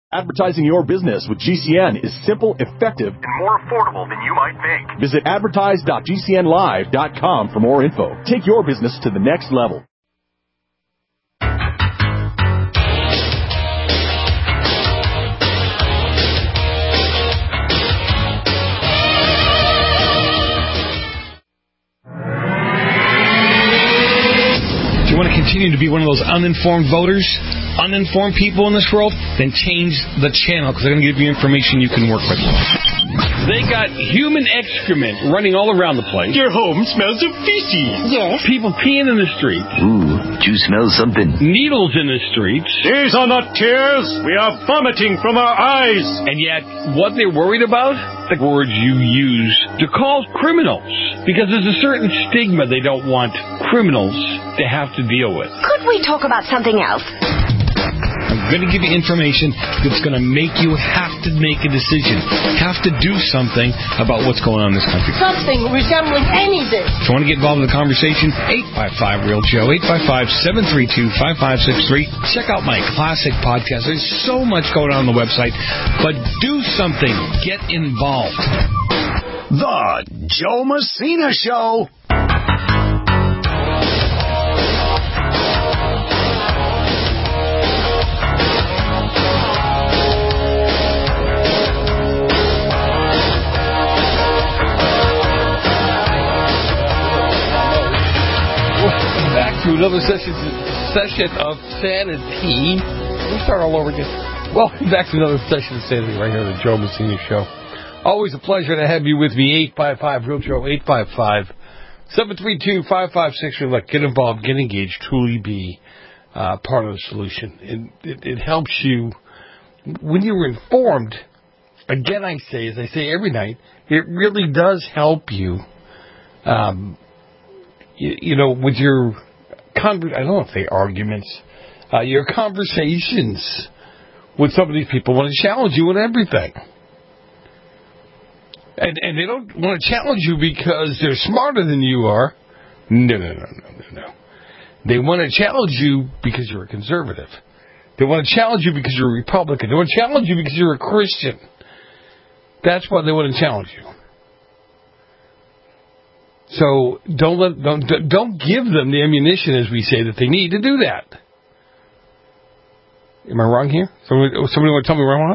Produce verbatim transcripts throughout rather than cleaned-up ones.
Advertising your business with G C N is simple, effective, and more affordable than you might think. Visit advertise dot g c n live dot com for more info. Take your business to the next level. Do you want to continue to be one of those uninformed voters? Uninformed people in this world? Then change the channel, because they're going to give you information you can work with. They got human excrement running all around the place. Your home smells of feces. Yes. People peeing in the streets. Ooh, do you smell something? Needles in the streets. These are not tears. We are vomiting from our eyes. And yet, what they're worried about? The words you use to call criminals. Because there's a certain stigma they don't want criminals to have to deal with. Could we talk about something else? I'm going to give you information that's going to make you have to make a decision, have to do something about what's going on in this country. Something resembling anything. If you want to get involved in the conversation, eight five five, real Joe, eight five five, seven three two, five five six three. Check out my classic podcast. There's so much going on on the website, but do something. Get involved. The Joe Messina Show. To another session, session of sanity. We'll start all over again. Welcome back to another session of sanity right here on the Joe Messina Show. Always a pleasure to have you with me. eight five five, real Joe, eight five five, seven three two, five five six three. Get involved, get engaged, truly be uh, part of the solution. It, it, it helps you when you're informed. Again, I say, as I say every night, it really does help you, um, you, you know, with your Conver- I don't want to say arguments, uh, your conversations with some of these people want to challenge you on everything. And and they don't want to challenge you because they're smarter than you are. No, no, no, no, no, no. They want to challenge you because you're a conservative. They want to challenge you because you're a Republican. They want to challenge you because you're a Christian. That's why they want to challenge you. So don't let don't don't give them the ammunition, as we say, that they need to do that. Am I wrong here? Somebody, somebody want to tell me where I'm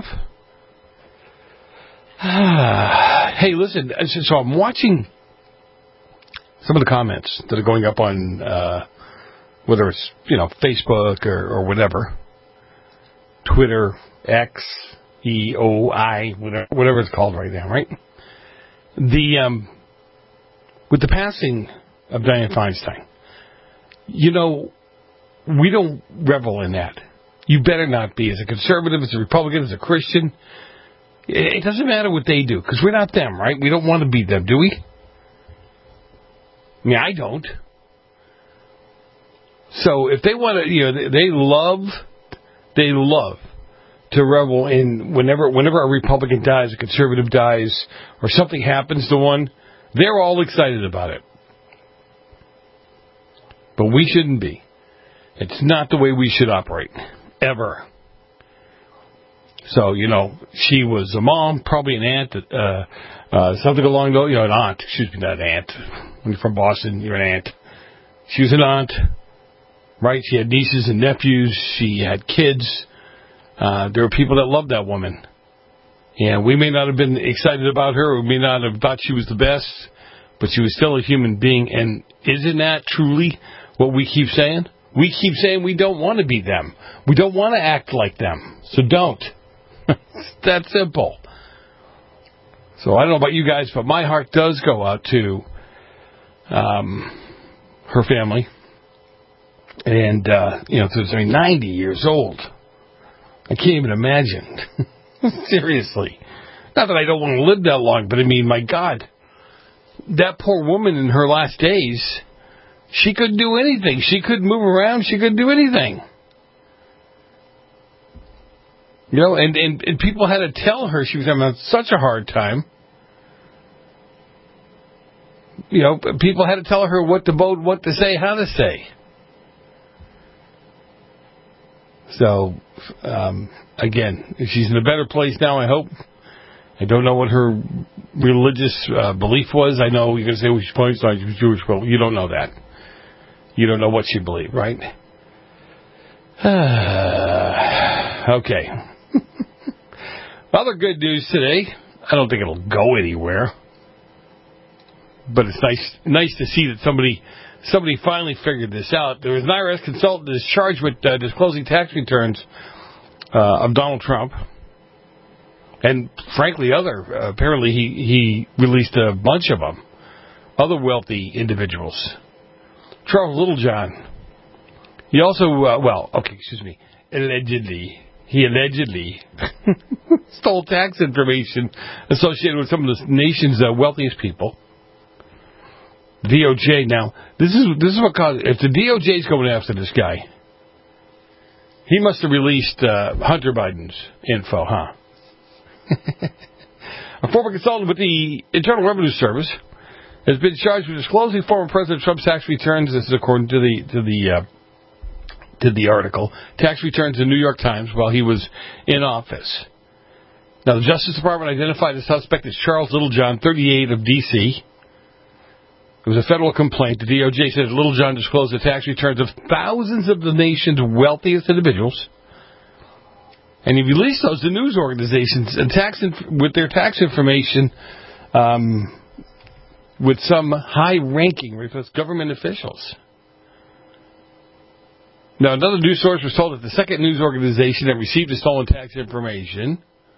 off? Hey, listen. So I'm watching some of the comments that are going up on uh, whether it's you know Facebook or, or whatever, Twitter, X, E O I, whatever, whatever it's called right now, right? The um. With the passing of Dianne Feinstein, you know, we don't revel in that. You better not be. As a conservative, as a Republican, as a Christian, it doesn't matter what they do, because we're not them, right? We don't want to be them, do we? I mean, I don't. So if they want to, you know, they love, they love to revel in whenever, whenever a Republican dies, a conservative dies, or something happens to one. They're all excited about it. But we shouldn't be. It's not the way we should operate. Ever. So, you know, she was a mom, probably an aunt, uh, uh, something along those, you know, an aunt. Excuse me, not an aunt. When you're from Boston, you're an aunt. She was an aunt, right? She had nieces and nephews. She had kids. Uh, there were people that loved that woman. And we may not have been excited about her, or we may not have thought she was the best, but she was still a human being. And isn't that truly what we keep saying? We keep saying we don't want to be them. We don't want to act like them. So don't. It's that simple. So I don't know about you guys, but my heart does go out to um, her family. And, uh, you know, I mean, ninety years old. I can't even imagine. Seriously. Not that I don't want to live that long, but I mean, my God. That poor woman in her last days, she couldn't do anything. She couldn't move around. She couldn't do anything. You know, and, and, and people had to tell her she was having such a hard time. You know, people had to tell her what to vote, what to say, how to say. So, um, again, if she's in a better place now, I hope. I don't know what her religious uh, belief was. I know you're going to say, well, she's Palestine, she was Jewish. Well, you don't know that. You don't know what she believed, right? Okay. Other good news today. I don't think it'll go anywhere. But it's nice nice to see that somebody somebody finally figured this out. There was an I R S consultant that is charged with uh, disclosing tax returns uh, of Donald Trump. And frankly, other, uh, apparently he, he released a bunch of them. Other wealthy individuals. Charles Littlejohn. He also, uh, well, okay, excuse me, allegedly, he allegedly stole tax information associated with some of the nation's uh, wealthiest people. D O J. Now, this is this is what caused. If the D O J is going after this guy, he must have released uh, Hunter Biden's info, huh? A former consultant with the Internal Revenue Service has been charged with disclosing former President Trump's tax returns. This is according to the to the uh, to the article. Tax returns in the New York Times while he was in office. Now, the Justice Department identified the suspect as Charles Littlejohn, thirty-eight, of D C It was a federal complaint. The D O J said Littlejohn disclosed the tax returns of thousands of the nation's wealthiest individuals. And he released those to news organizations and tax inf- with their tax information um, with some high-ranking government officials. Now, another news source was told that the second news organization that received the stolen tax information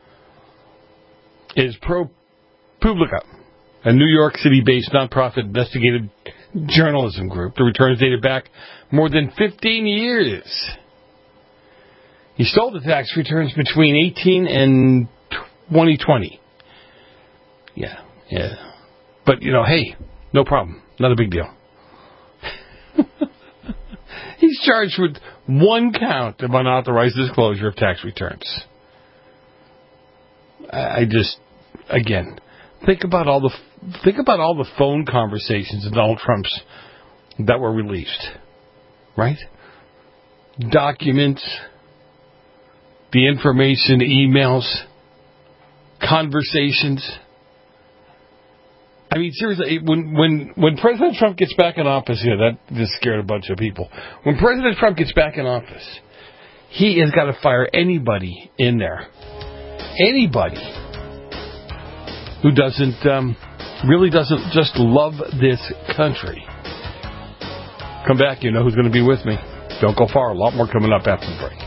is ProPublica, a New York City-based nonprofit investigative journalism group. The returns dated back more than fifteen years. He stole the tax returns between eighteen and twenty twenty. Yeah, yeah. But, you know, hey, no problem. Not a big deal. He's charged with one count of unauthorized disclosure of tax returns. I just, again, think about all the think about all the phone conversations of Donald Trump's that were released, right? Documents, the information, emails, conversations. I mean, seriously, when when when President Trump gets back in office, yeah, that just scared a bunch of people. When President Trump gets back in office, he has got to fire anybody in there, anybody who doesn't um, really doesn't just love this country. Come back, you know who's going to be with me. Don't go far. A lot more coming up after the break.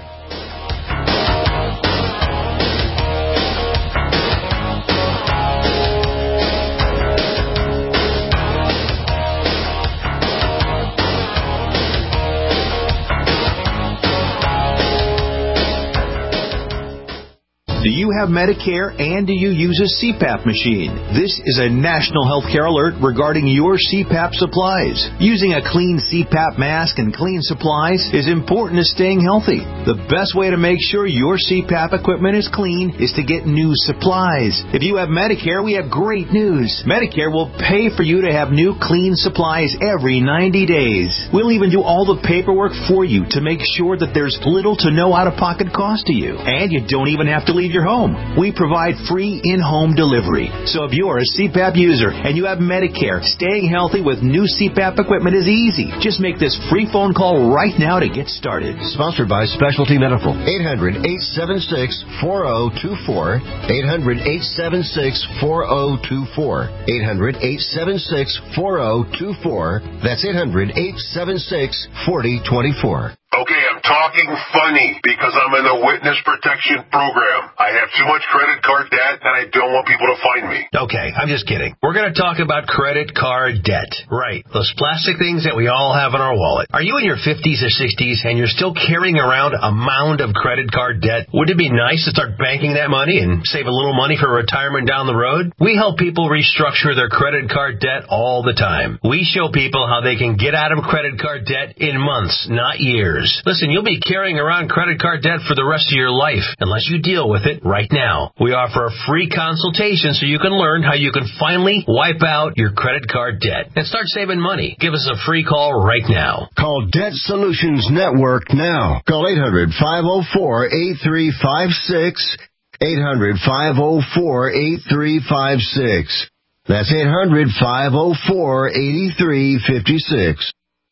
Do you have Medicare and do you use a C PAP machine? This is a national healthcare alert regarding your C PAP supplies. Using a clean C PAP mask and clean supplies is important to staying healthy. The best way to make sure your C PAP equipment is clean is to get new supplies. If you have Medicare, we have great news. Medicare will pay for you to have new clean supplies every ninety days. We'll even do all the paperwork for you to make sure that there's little to no out-of-pocket cost to you. And you don't even have to leave your home. We provide free in-home delivery. So if you're a C PAP user and you have Medicare, staying healthy with new C PAP equipment is easy. Just make this free phone call right now to get started. Sponsored by Specialty Medical. eight hundred, eight seven six, four zero two four. eight hundred, eight seven six, four zero two four. eight hundred, eight seven six, four zero two four. That's eight hundred, eight seven six, four zero two four. Okay, I'm talking funny because I'm in the witness protection program. I have too much credit card debt and I don't want people to find me. Okay, I'm just kidding. We're going to talk about credit card debt. Right, those plastic things that we all have in our wallet. Are you in your fifties or sixties and you're still carrying around a mound of credit card debt? Would it be nice to start banking that money and save a little money for retirement down the road? We help people restructure their credit card debt all the time. We show people how they can get out of credit card debt in months, not years. news. Listen, you'll be carrying around credit card debt for the rest of your life unless you deal with it right now. We offer a free consultation so you can learn how you can finally wipe out your credit card debt and start saving money. Give us a free call right now. Call Debt Solutions Network now. Call eight hundred, five oh four, eight three five six. eight hundred, five oh four, eight three five six. That's eight hundred, five oh four, eight three five six.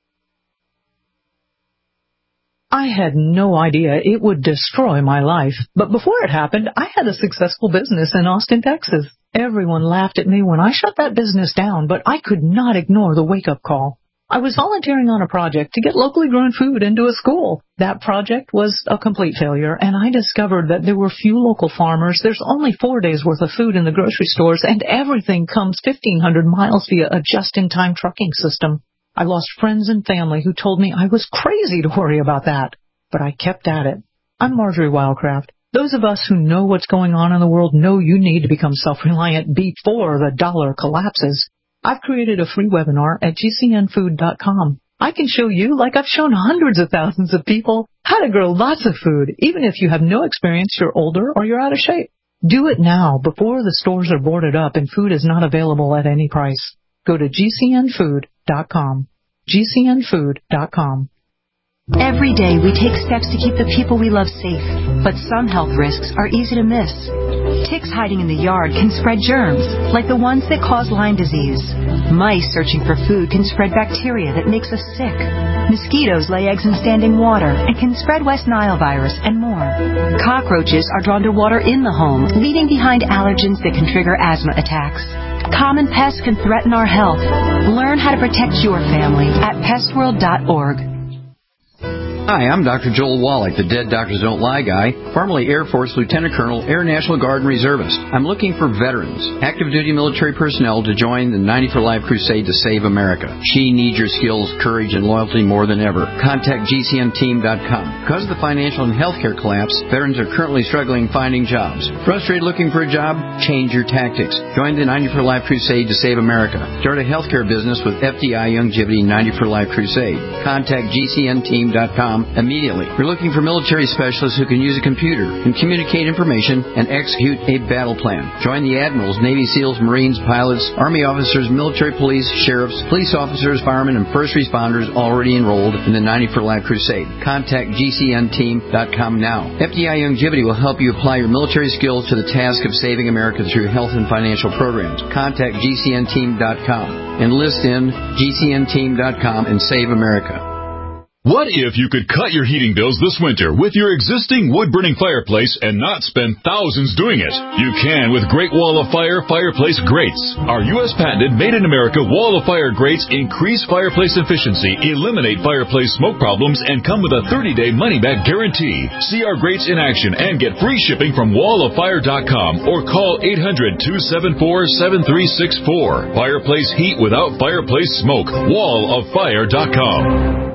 I had no idea it would destroy my life, but before it happened, I had a successful business in Austin, Texas. Everyone laughed at me when I shut that business down, but I could not ignore the wake-up call. I was volunteering on a project to get locally grown food into a school. That project was a complete failure, and I discovered that there were few local farmers. There's only four days' worth of food in the grocery stores, and everything comes fifteen hundred miles via a just-in-time trucking system. I lost friends and family who told me I was crazy to worry about that, but I kept at it. I'm Marjorie Wildcraft. Those of us who know what's going on in the world know you need to become self-reliant before the dollar collapses. I've created a free webinar at G C N food dot com. I can show you, like I've shown hundreds of thousands of people, how to grow lots of food, even if you have no experience, you're older, or you're out of shape. Do it now, before the stores are boarded up and food is not available at any price. Go to G C N food dot com. G C N food dot com. Every day we take steps to keep the people we love safe, but some health risks are easy to miss. Ticks hiding in the yard can spread germs, like the ones that cause Lyme disease. Mice searching for food can spread bacteria that makes us sick. Mosquitoes lay eggs in standing water and can spread West Nile virus and more. Cockroaches are drawn to water in the home, leaving behind allergens that can trigger asthma attacks. Common pests can threaten our health. Learn how to protect your family at pest world dot org. Hi, I'm Doctor Joel Wallach, the Dead Doctors Don't Lie guy, formerly Air Force Lieutenant Colonel, Air National Guard and Reservist. I'm looking for veterans, active duty military personnel to join the ninety for Life crusade to save America. She needs your skills, courage, and loyalty more than ever. Contact G C N team dot com. Because of the financial and healthcare collapse, veterans are currently struggling finding jobs. Frustrated looking for a job? Change your tactics. Join the ninety for Life crusade to save America. Start a healthcare business with F D I Youngevity ninety for Life crusade. Contact G C N team dot com immediately. We're looking for military specialists who can use a computer and communicate information and execute a battle plan. Join the admirals, Navy SEALs, Marines, pilots, Army officers, military police, sheriffs, police officers, firemen, and first responders already enrolled in the ninety for Life crusade. Contact G C N team dot com now. F D I Youngevity will help you apply your military skills to the task of saving America through health and financial programs. Contact G C N team dot com. Enlist in G C N team dot com and save America. What if you could cut your heating bills this winter with your existing wood-burning fireplace and not spend thousands doing it? You can with Great Wall of Fire fireplace grates. Our U S patented made-in-America Wall of Fire grates increase fireplace efficiency, eliminate fireplace smoke problems, and come with a thirty-day money-back guarantee. See our grates in action and get free shipping from wall of fire dot com or call eight hundred, two seven four, seven three six four. Fireplace heat without fireplace smoke. wall of fire dot com.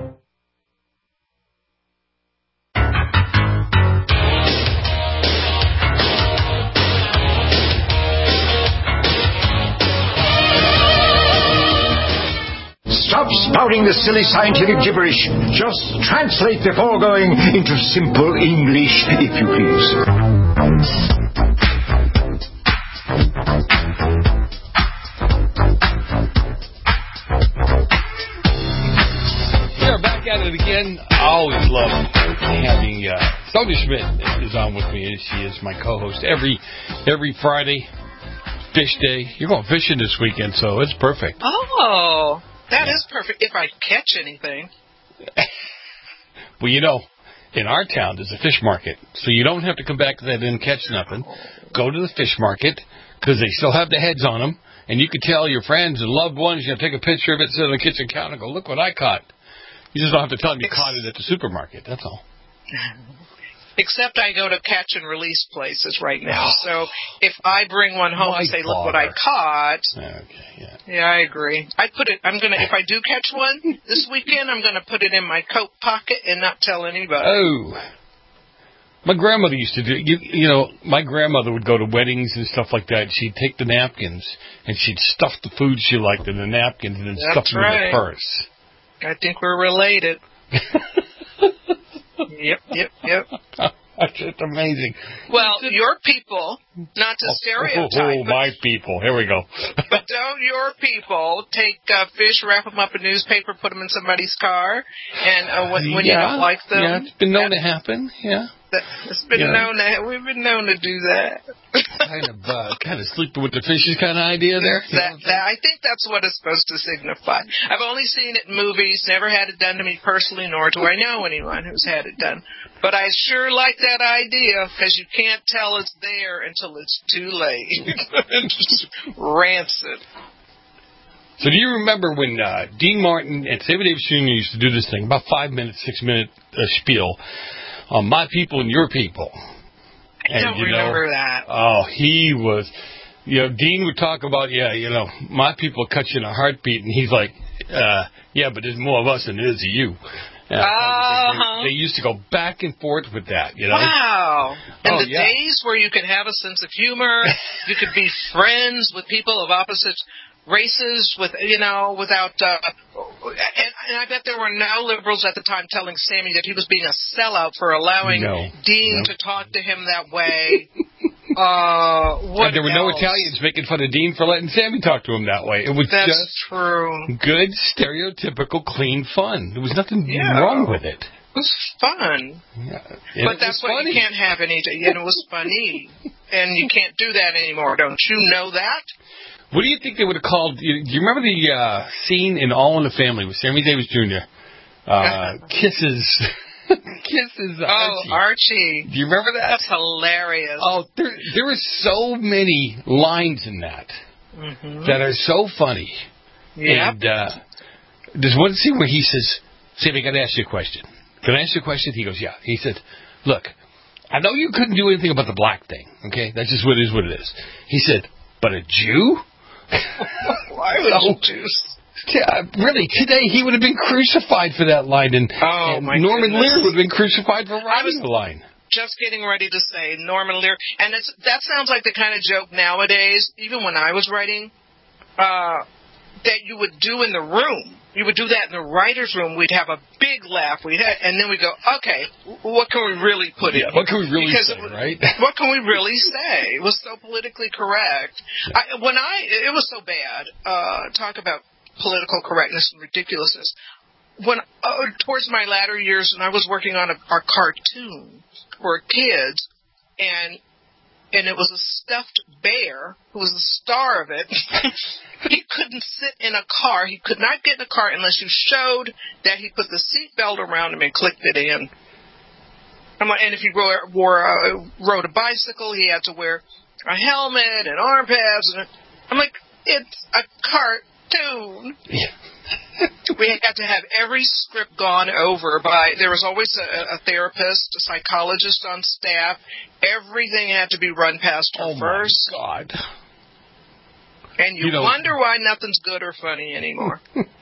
Stop spouting the silly scientific gibberish. Just translate the foregoing into simple English, if you please. We're back at it again. I always love having uh, Sonia Schmidt is on with me. She is my co-host every every Friday. Fish day. You're going fishing this weekend, so it's perfect. Oh. That is perfect, if I catch anything. Well, you know, in our town, there's a fish market, so you don't have to come back that didn't catch nothing. Go to the fish market, because they still have the heads on them, and you can tell your friends and loved ones, you know, take a picture of it, sit on the kitchen counter, and go, look what I caught. You just don't have to tell them you Ex- caught it at the supermarket, that's all. Except I go to catch and release places right now. So if I bring one home My and say, look father. what I caught. Okay, yeah. Yeah, I agree. I put it, I'm going to, if I do catch one this weekend, I'm going to put it in my coat pocket and not tell anybody. Oh. My grandmother used to do, you, you know, my grandmother would go to weddings and stuff like that. She'd take the napkins and she'd stuff the food she liked in the napkins and then That's stuff them right. in her purse. I think we're related. Yep, yep, yep. That's just amazing. Well, your people, not to stereotype. Oh, oh, my people. Here we go. But don't your people take uh, fish, wrap them up in newspaper, put them in somebody's car, and uh, when, when yeah, you don't like them? Yeah, it's been known to happen, yeah. That, it's been yeah. known to, we've been known to do that. kind of uh, kind of sleeping with the fishes kind of idea there. That, that, I think that's what it's supposed to signify. I've only seen it in movies, never had it done to me personally, nor do I know anyone who's had it done. But I sure like that idea, because you can't tell it's there until it's too late. It's just rancid. So do you remember when uh, Dean Martin and Sammy Davis Junior used to do this thing, about five minute, six minute uh, spiel on my people and your people? I and, don't you remember know, that. Oh, he was, you know, Dean would talk about, yeah, you know, my people cut you in a heartbeat, and he's like, uh, yeah, but there's more of us than there is of you. Uh, uh-huh. they, they used to go back and forth with that, you know. Wow. And oh, the yeah. days where you could have a sense of humor, you could be friends with people of opposite races, with you know, without. Uh, and, and I bet there were no liberals at the time telling Sammy that he was being a sellout for allowing no. Dean no. to talk to him that way. Uh, what and there were else? no Italians making fun of Dean for letting Sammy talk to him that way. It was That's just true. good, stereotypical, clean fun. There was nothing yeah. wrong with it. It was fun. Yeah. But that's what funny. you can't have any. And it was funny. And you can't do that anymore. Don't you know that? What do you think they would have called? Do you remember the uh, scene in All in the Family with Sammy Davis Junior Uh, kisses. Kisses Archie. Oh, Archie. Do you remember that? That's hilarious. Oh, there there are so many lines in that mm-hmm. that are so funny. Yeah. And uh, there's one scene where he says, Sammy, I got to ask you a question. Can I ask you a question? He goes, yeah. He said, look, I know you couldn't do anything about the black thing, okay? That's just what it is what it is. He said, but a Jew? Why would so, Jews? Yeah, really, today he would have been crucified for that line, and, oh, and my Norman goodness. Lear would have been crucified for writing the line. Just getting ready to say Norman Lear, and it's, that sounds like the kind of joke nowadays, even when I was writing, uh, that you would do in the room. You would do that in the writer's room. We'd have a big laugh. We'd have, and then we'd go, okay, what can we really put yeah, in? What can we really because say, it, right? What can we really say? It was so politically correct. Yeah. I, when I, it was so bad. Uh, talk about political correctness and ridiculousness. When uh, towards my latter years, when I was working on a, our cartoon for kids, and and it was a stuffed bear who was the star of it. He couldn't sit in a car. He could not get in a car unless you showed that he put the seat belt around him and clicked it in. I'm like, and if he wore, wore a, rode a bicycle, he had to wear a helmet and arm pads. And I'm like, it's a cartoon. We had to have every script gone over by, there was always a, a therapist, a psychologist on staff. Everything had to be run past her oh first. Oh, my God. And you, you know, wonder why nothing's good or funny anymore.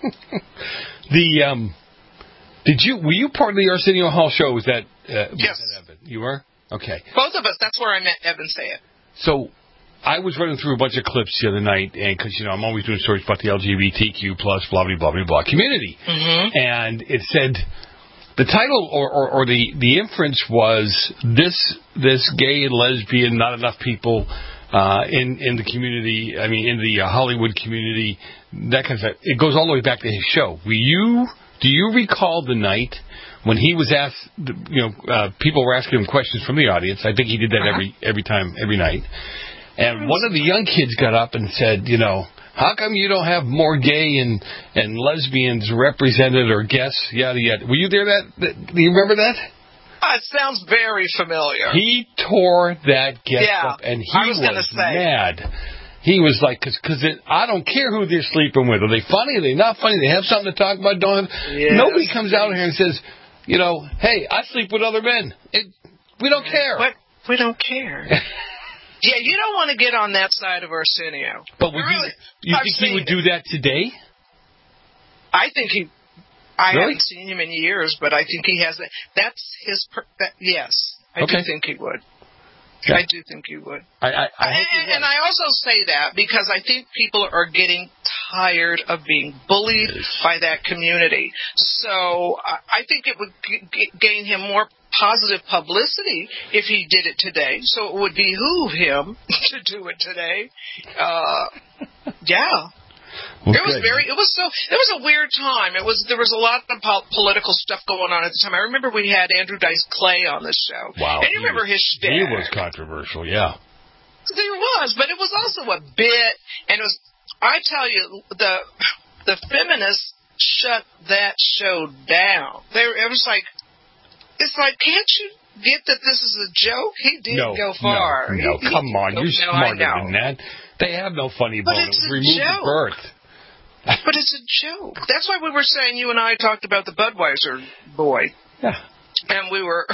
the, um, did you, were you part of the Arsenio Hall show? Was that, uh, was yes. that Evan? You were? Okay. Both of us. That's where I met Evan Sayet. So, I was running through a bunch of clips the other night, and because, you know, I'm always doing stories about the L G B T Q plus blah, blah, blah, blah, blah community. Mm-hmm. And it said, the title or, or, or the, the inference was this, this gay and lesbian, not enough people uh, in, in the community, I mean, in the uh, Hollywood community, that kind of stuff. It goes all the way back to his show. Were you, do you recall the night when he was asked, you know, uh, people were asking him questions from the audience? I think he did that uh-huh. every, every time, every night. And one of the young kids got up and said, you know, how come you don't have more gay and, and lesbians represented or guests, yada, yada. Were you there that, that do you remember that? Uh, it sounds very familiar. He tore that guest yeah, up, and he I was, was say. mad. He was like, because cause I don't care who they're sleeping with. Are they funny? Are they not funny? They have something to talk about? Don't have... yes. Nobody comes out here and says, you know, hey, I sleep with other men. It, we don't care. What? We don't care. Yeah, you don't want to get on that side of Arsenio. But would really, you, you I've think he would it. do that today? I think he, I really? haven't seen him in years, but I think he has that. That's his, per, that, yes, I okay. do think he would. Yeah. I do think he would. I, I, I hope and, and I also say that because I think people are getting tired of being bullied by that community. So I think it would g- gain him more positive publicity if he did it today. So it would behoove him to do it today. Uh, yeah. Okay. It was very. It was so. It was a weird time. It was. There was a lot of po- political stuff going on at the time. I remember we had Andrew Dice Clay on the show. Wow. And you remember was, his shtick. He was controversial. Yeah. There was, but it was also a bit. And it was. I tell you, the the feminists shut that show down. They. It was like. It's like, can't you get that this is a joke? He did no, go far. No, no he, come he, on. You're no, smarter than that. They have no funny bone. But It it's was a removed joke. at birth. But it's a joke. That's why we were saying, you and I talked about the Budweiser boy. Yeah. And we were,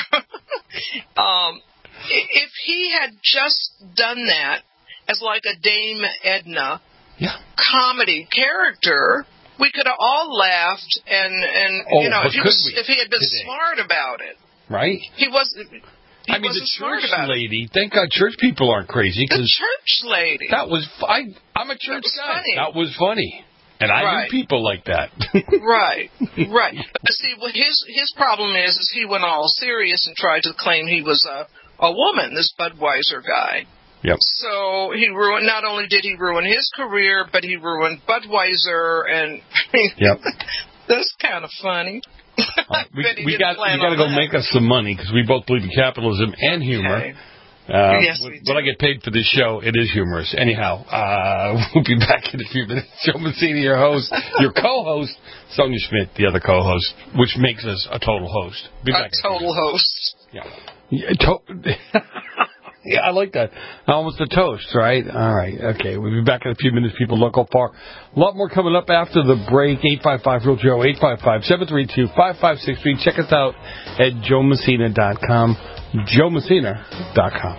um, if he had just done that as like a Dame Edna yeah. comedy character, we could have all laughed, and, and oh, you know, if he, was, we, if he had been today? smart about it. Right? He wasn't. He I mean, wasn't the smart church about lady, it. Thank God church people aren't crazy. The Cause church lady. That was, I, I'm a church that guy. Funny. That was funny. And I right. knew people like that. right, right. But see, what his his problem is, is he went all serious and tried to claim he was a a woman. This Budweiser guy. Yep. So he ruined. Not only did he ruin his career, but he ruined Budweiser, and yep. That's kind of funny. Uh, we we got we got to go that. make us some money because we both believe in capitalism and humor. Okay. Uh, yes, we do. When I get paid for this show, it is humorous. Anyhow, uh, we'll be back in a few minutes. Joe Messina, your host, your co-host, Sonia Schmidt, the other co-host, which makes us a total host. Be a back total host. Yeah. Yeah, to- yeah, I like that. Almost a toast, right? All right. Okay. We'll be back in a few minutes. People don't go far. A lot more coming up after the break. eight five five, real Joe, eight five five, seven three two, five five six three. Check us out at joe messina dot com. joe messina dot com.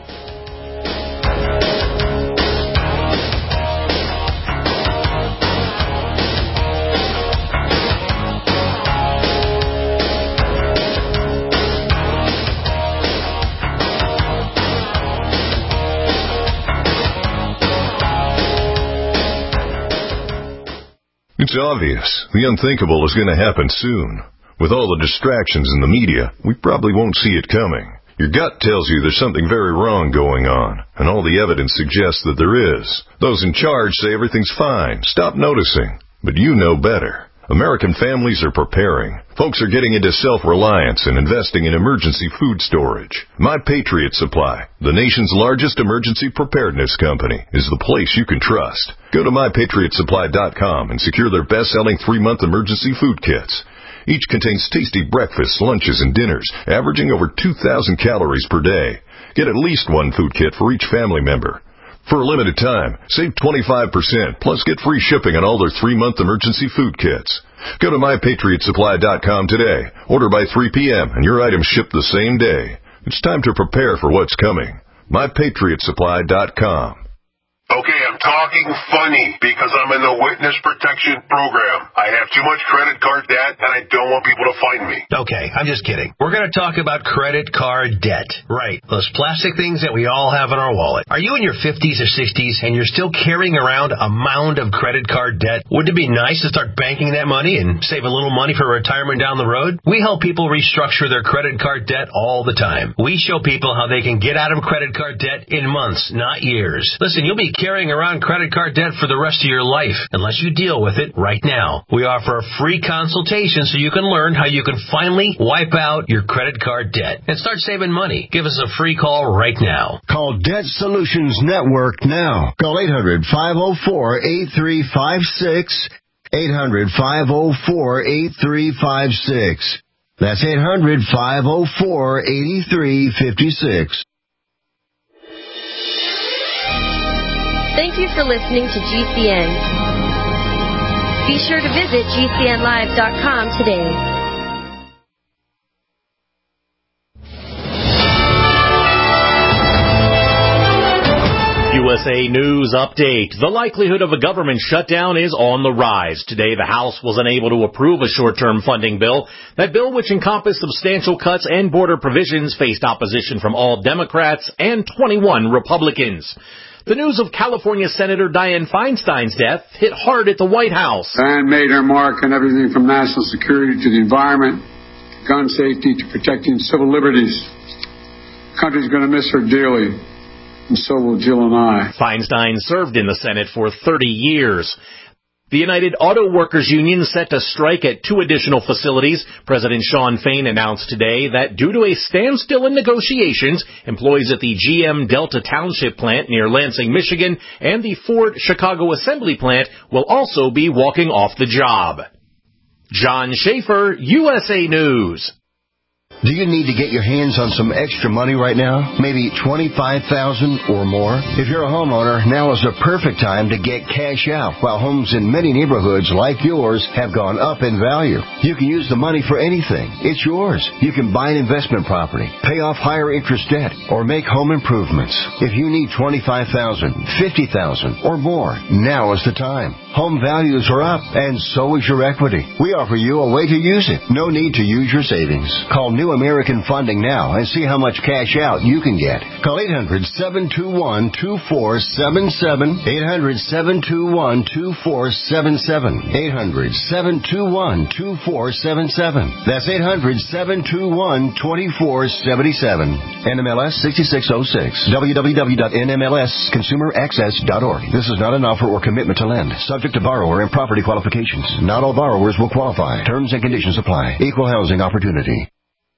It's obvious. The unthinkable is going to happen soon. With all the distractions in the media, we probably won't see it coming. Your gut tells you there's something very wrong going on, and all the evidence suggests that there is. Those in charge say everything's fine. Stop noticing. But you know better. American families are preparing. Folks are getting into self-reliance and investing in emergency food storage. My Patriot Supply, the nation's largest emergency preparedness company, is the place you can trust. Go to my patriot supply dot com and secure their best-selling three-month emergency food kits. Each contains tasty breakfasts, lunches, and dinners, averaging over two thousand calories per day. Get at least one food kit for each family member. For a limited time, save twenty-five percent, plus get free shipping on all their three-month emergency food kits. Go to my patriot supply dot com today. Order by three p.m. and your items ship the same day. It's time to prepare for what's coming. my patriot supply dot com. Okay, I'm talking funny because I'm in the witness protection program. I have too much credit card debt and I don't want people to find me. Okay, I'm just kidding. We're going to talk about credit card debt. Right, those plastic things that we all have in our wallet. Are you in your fifties or sixties and you're still carrying around a mound of credit card debt? Wouldn't it be nice to start banking that money and save a little money for retirement down the road? We help people restructure their credit card debt all the time. We show people how they can get out of credit card debt in months, not years. Listen, you'll be carrying around credit card debt for the rest of your life unless you deal with it right now. We offer a free consultation so you can learn how you can finally wipe out your credit card debt and start saving money. Give us a free call right now. Call Debt Solutions Network now. Call eight hundred, five oh four, eight three five six. eight hundred, five oh four, eight three five six. That's eight hundred, five oh four, eight three five six. Thank you for listening to G C N. Be sure to visit G C N live dot com today. U S A News Update. The likelihood of a government shutdown is on the rise. Today, the House was unable to approve a short-term funding bill. That bill, which encompassed substantial cuts and border provisions, faced opposition from all Democrats and twenty-one Republicans. The news of California Senator Dianne Feinstein's death hit hard at the White House. Dianne made her mark on everything from national security to the environment, gun safety to protecting civil liberties. The country's going to miss her dearly, and so will Jill and I. Feinstein served in the Senate for thirty years. The United Auto Workers Union set to strike at two additional facilities. President Shawn Fain announced today that due to a standstill in negotiations, employees at the G M Delta Township plant near Lansing, Michigan, and the Ford Chicago Assembly plant will also be walking off the job. John Schaefer, U S A News. Do you need to get your hands on some extra money right now? Maybe twenty-five thousand dollars or more? If you're a homeowner, now is the perfect time to get cash out while homes in many neighborhoods like yours have gone up in value. You can use the money for anything. It's yours. You can buy an investment property, pay off higher interest debt, or make home improvements. If you need twenty-five thousand dollars, fifty thousand dollars or more, now is the time. Home values are up, and so is your equity. We offer you a way to use it. No need to use your savings. Call New American Funding now and see how much cash out you can get. Call eight hundred, seven two one, two four seven seven, eight hundred, seven two one, two four seven seven, eight hundred, seven two one, two four seven seven. That's eight hundred, seven two one, two four seven seven. N M L S sixty-six oh six. w w w dot n m l s consumer access dot org. This is not an offer or commitment to lend. Subject to borrower and property qualifications. Not all borrowers will qualify. Terms and conditions apply. Equal housing opportunity.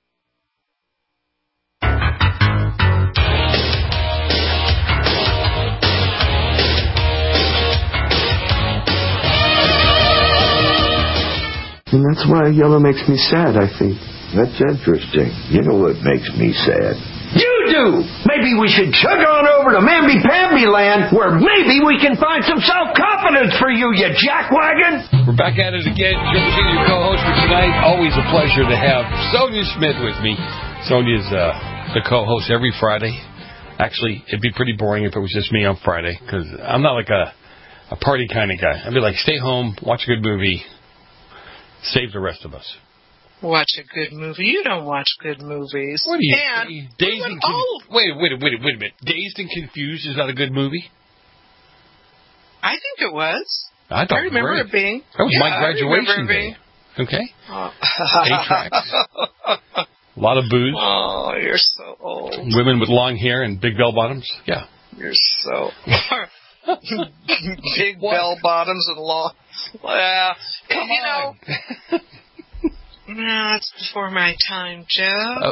And that's why yellow makes me sad, I think. That's interesting. You know what makes me sad? You do! Maybe we should chug on over to Mamby-Pamby land, where maybe we can find some self-confidence for you, you jackwagon! We're back at it again. You're your co-host for tonight. Always a pleasure to have Sonia Schmidt with me. Sonia's uh, the co-host every Friday. Actually, it'd be pretty boring if it was just me on Friday, because I'm not like a, a party kind of guy. I'd be like, stay home, watch a good movie, save the rest of us. Watch a good movie. You don't watch good movies. What are you and Dazed and Con- oh, wait, wait, wait, wait a minute. Dazed and Confused is not a good movie? I think it was. I, thought I remember it, it being. That was yeah, my graduation day. Okay. Oh. Eight tracks. A lot of booze. Oh, you're so old. Women with long hair and big bell bottoms. Yeah. You're so big what? Bell bottoms and long. Well, Come you on. know. No, it's before my time, Joe. Oh.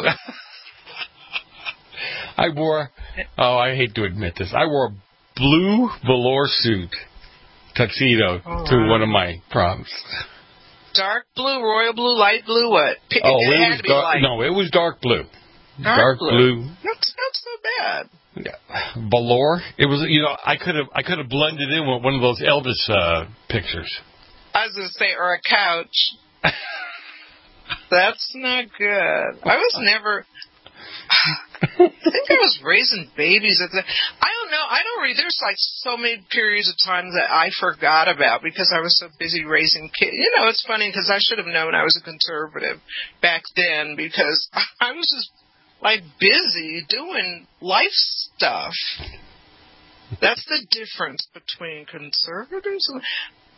I wore, oh, I hate to admit this, I wore a blue velour suit, tuxedo, oh, to wow. one of my proms. Dark blue, royal blue, light blue, what? It, oh, it, it had was to be dark, light. no, it was dark blue. Dark, dark blue. blue. That's not so bad. Yeah. Velour. It was, you know, I could have, I could have blended in with one of those Elvis uh, pictures. I was going to say, or a couch. That's not good. I was never. I think I was raising babies at the. I don't know. I don't read. There's like so many periods of time that I forgot about because I was so busy raising kids. You know, it's funny because I should have known I was a conservative back then because I was just like busy doing life stuff. That's the difference between conservatives and.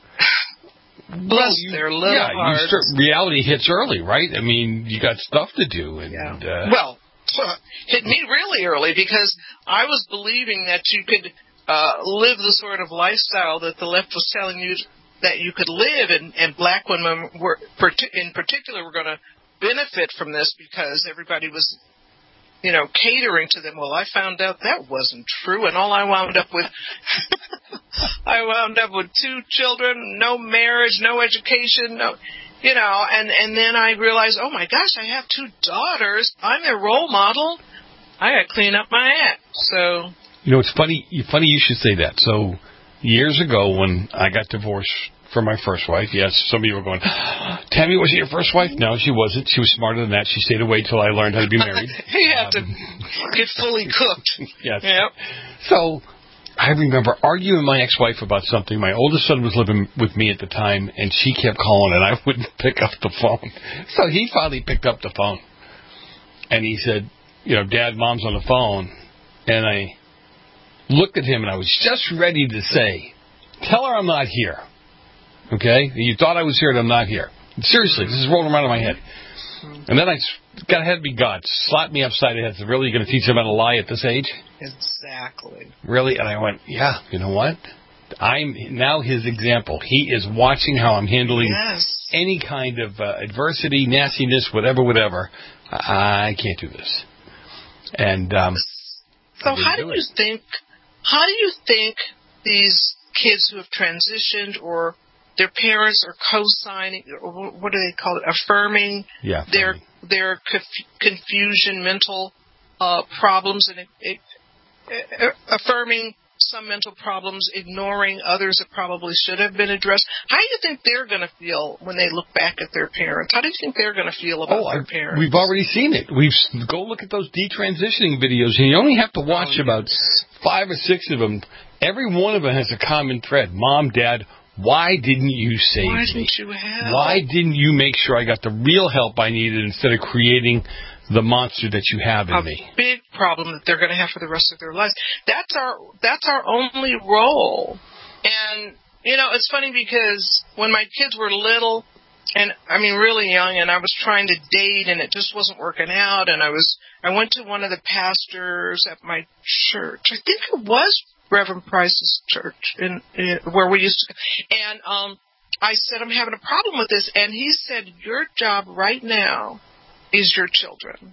Bless well, you, their little yeah, hearts. You start, reality hits early, right? I mean, you got stuff to do. And, yeah. uh, well, hit me really early because I was believing that you could uh, live the sort of lifestyle that the left was telling you that you could live, and, and black women were, in particular, were going to benefit from this because everybody was, you know, catering to them. Well, I found out that wasn't true, and all I wound up with, I wound up with two children, no marriage, no education, no, you know, and, and then I realized, oh my gosh, I have two daughters. I'm their role model. I got to clean up my act. So, you know, it's funny. Funny you should say that. So, years ago when I got divorced from my first wife, yes, some of you were going, Tammy, was it your first wife? No, she wasn't. She was smarter than that. She stayed away till I learned how to be married. You have um, to get fully cooked. Yes. Yep. So, I remember arguing with my ex-wife about something. My oldest son was living with me at the time, and she kept calling, and I wouldn't pick up the phone. So he finally picked up the phone, and he said, you know, Dad, Mom's on the phone. And I looked at him, and I was just ready to say, tell her I'm not here. Okay? You thought I was here, and I'm not here. Seriously, this is rolling around in my head. And then I got ahead to be God, slapped me upside the head. Said, really, you're going to teach him how to lie at this age? Exactly. Really? And I went, yeah, you know what? I'm now his example. He is watching how I'm handling yes. any kind of uh, adversity, nastiness, whatever, whatever. I can't do this. And um, so, how do, do you think? How do you think these kids who have transitioned, or their parents are co-signing, or what do they call it? Affirming yeah, their their conf- confusion, mental uh, problems, and it, it, it, affirming some mental problems, ignoring others that probably should have been addressed. How do you think they're going to feel when they look back at their parents? How do you think they're going to feel about oh, their I, parents? We've already seen it. We've go look at those detransitioning videos, and you only have to watch oh, about five or six of them. Every one of them has a common thread. Mom, Dad, why didn't you save why me? Why didn't you help? Why didn't you make sure I got the real help I needed instead of creating the monster that you have in a me? A big problem that they're going to have for the rest of their lives. That's our that's our only role. And, you know, it's funny because when my kids were little, and I mean really young, and I was trying to date and it just wasn't working out, and I was I went to one of the pastors at my church. I think it was Reverend Price's church in, in where we used to, and um, I said, I'm having a problem with this, and he said, your job right now is your children.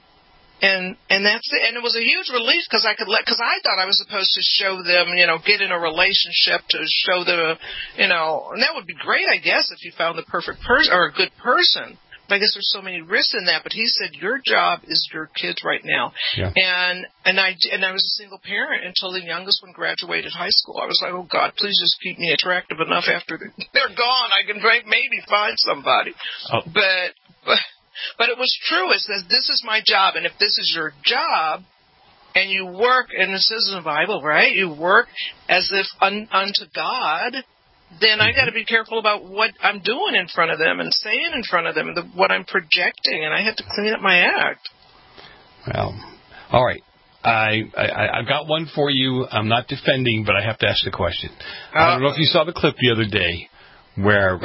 And and that's it. And it was a huge relief because I could let, because I thought I was supposed to show them, you know, get in a relationship to show them, you know, and that would be great, I guess, if you found the perfect person or a good person. But I guess there's so many risks in that. But he said, your job is your kids right now. Yeah. And and I and I was a single parent until the youngest one graduated high school. I was like, oh God, please just keep me attractive enough after they're gone. I can maybe find somebody. Oh. But but. But it was true. It says, this is my job, and if this is your job, and you work, and this is in the Bible, right? You work as if un, unto God, then I got to be careful about what I'm doing in front of them and saying in front of them, the, what I'm projecting, and I have to clean up my act. Well, all right. I, I, I've got one for you. I'm not defending, but I have to ask the question. Uh, I don't know if you saw the clip the other day where...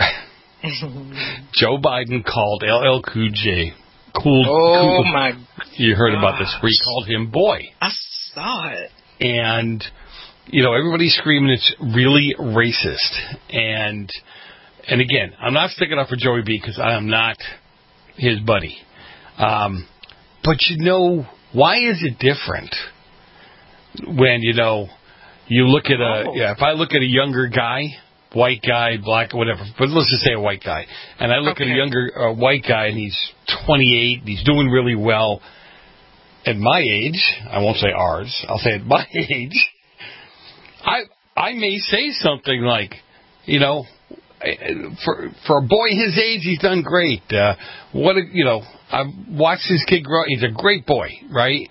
Joe Biden called L L Cool J. Cool. Oh, cool. my You heard gosh. about this, where he called him boy. I saw it. And, you know, everybody's screaming it's really racist. And, and again, I'm not sticking up for Joey B because I am not his buddy. Um, but, you know, why is it different when, you know, you look at a, oh. yeah, if I look at a younger guy, white guy, black, whatever, but let's just say a white guy. And I look okay. at a younger uh, white guy, and he's twenty-eight, and he's doing really well. At my age, I won't say ours, I'll say at my age, I I may say something like, you know, for for a boy his age, he's done great. Uh, what a, you know, I've watched this kid grow. He's a great boy, right?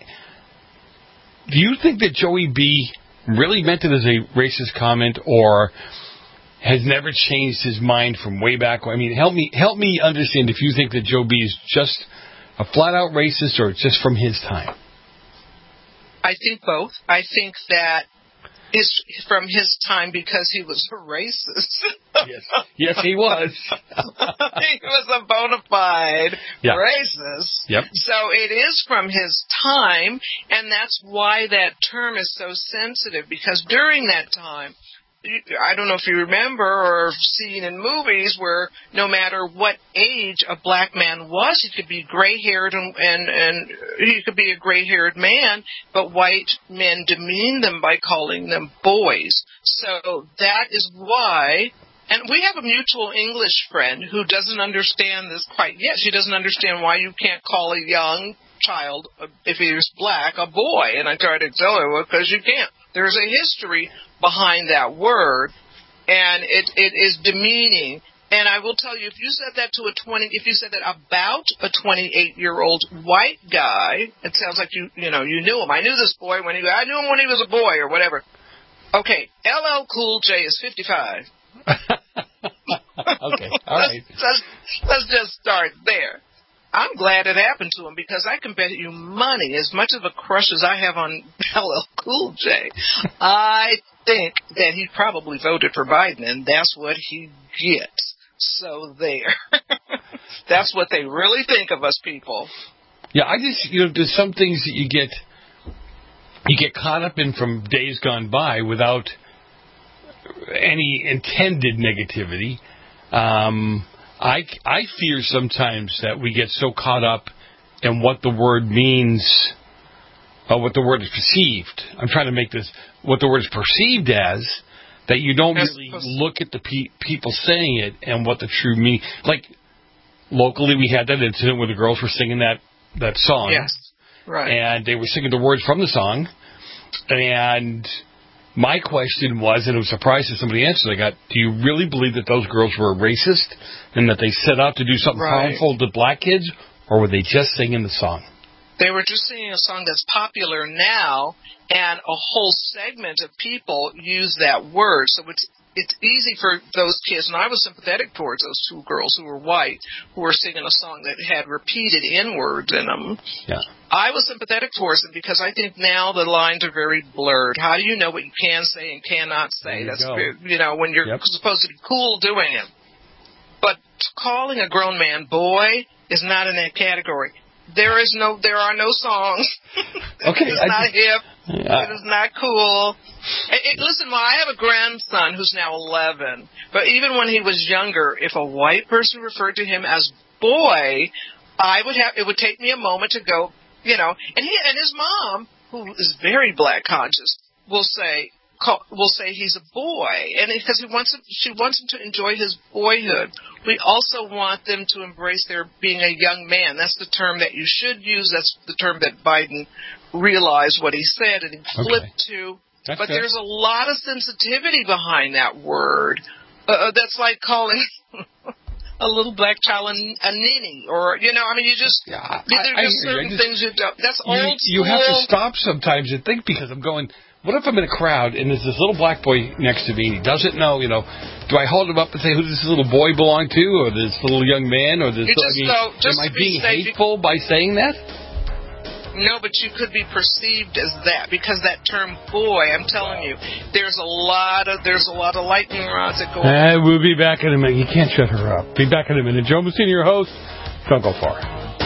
Do you think that Joey B really meant it as a racist comment, or has never changed his mind from way back? I mean, help me help me understand if you think that Joe B is just a flat-out racist or it's just from his time. I think both. I think that is from his time because he was a racist. Yes, yes, he was. He was a bona fide yeah. racist. Yep. So it is from his time, and that's why that term is so sensitive, because during that time, I don't know if you remember or have seen in movies where no matter what age a black man was, he could be gray-haired and, and, and he could be a gray-haired man, but white men demean them by calling them boys. So that is why, and we have a mutual English friend who doesn't understand this quite yet. She doesn't understand why you can't call a young child, if he was black, a boy. And I tried to tell her, well, because you can't. There's a history behind that word, and it it is demeaning. And I will tell you, if you said that to a twenty, if you said that about a twenty-eight-year-old white guy, it sounds like you you know you knew him. I knew this boy when he I knew him when he was a boy or whatever. Okay, L L Cool J is fifty-five. Okay, all right. let's, let's, let's just start there. I'm glad it happened to him because I can bet you money, as much of a crush as I have on L L Cool J, I think that he probably voted for Biden, and that's what he gets. So there. That's what they really think of us people. Yeah, I just, you know, there's some things that you get, you get caught up in from days gone by without any intended negativity. Um, I, I fear sometimes that we get so caught up in what the word means, or what the word is perceived. I'm trying to make this, what the word is perceived as, that you don't really look at the pe- people saying it and what the true meaning. Like, locally we had that incident where the girls were singing that, that song. Yes, right. And they were singing the words from the song. And my question was, and it was surprised that somebody answered, I got, do you really believe that those girls were racist and that they set out to do something right. harmful to black kids, or were they just singing the song? They were just singing a song that's popular now, and a whole segment of people use that word. So it's it's easy for those kids, and I was sympathetic towards those two girls who were white, who were singing a song that had repeated N-words in them. Yeah. I was sympathetic towards them because I think now the lines are very blurred. How do you know what you can say and cannot say? That's go. You know, when you're yep. supposed to be cool doing it. But calling a grown man boy is not in that category. There is no, there are no songs. Okay, it's I not just, hip. Yeah. It is not cool. It, it, listen, well, I have a grandson who's now eleven. But even when he was younger, if a white person referred to him as boy, I would have. It would take me a moment to go, you know. And he and his mom, who is very black conscious, will say. will say he's a boy, and because he wants him, she wants him to enjoy his boyhood. We also want them to embrace their being a young man. That's the term that you should use. That's the term that Biden realized what he said, and he flipped okay. to. That's but good. There's a lot of sensitivity behind that word. Uh, that's like calling a little black child a, a ninny, or, you know, I mean, you just, yeah, there's I, just certain I just, things you don't, that's you, old you school. have to stop sometimes and think, because I'm going, what if I'm in a crowd and there's this little black boy next to me and he doesn't know, you know, do I hold him up and say, who does this little boy belong to, or this little young man, or this, you just I mean, go, just am I be being safe. hateful by saying that? No, but you could be perceived as that, because that term boy, I'm telling you, there's a lot of there's a lot of lightning rods that go. Uh, we'll be back in a minute. You can't shut her up. Be back in a minute. Joe Messina, your host. Don't go far.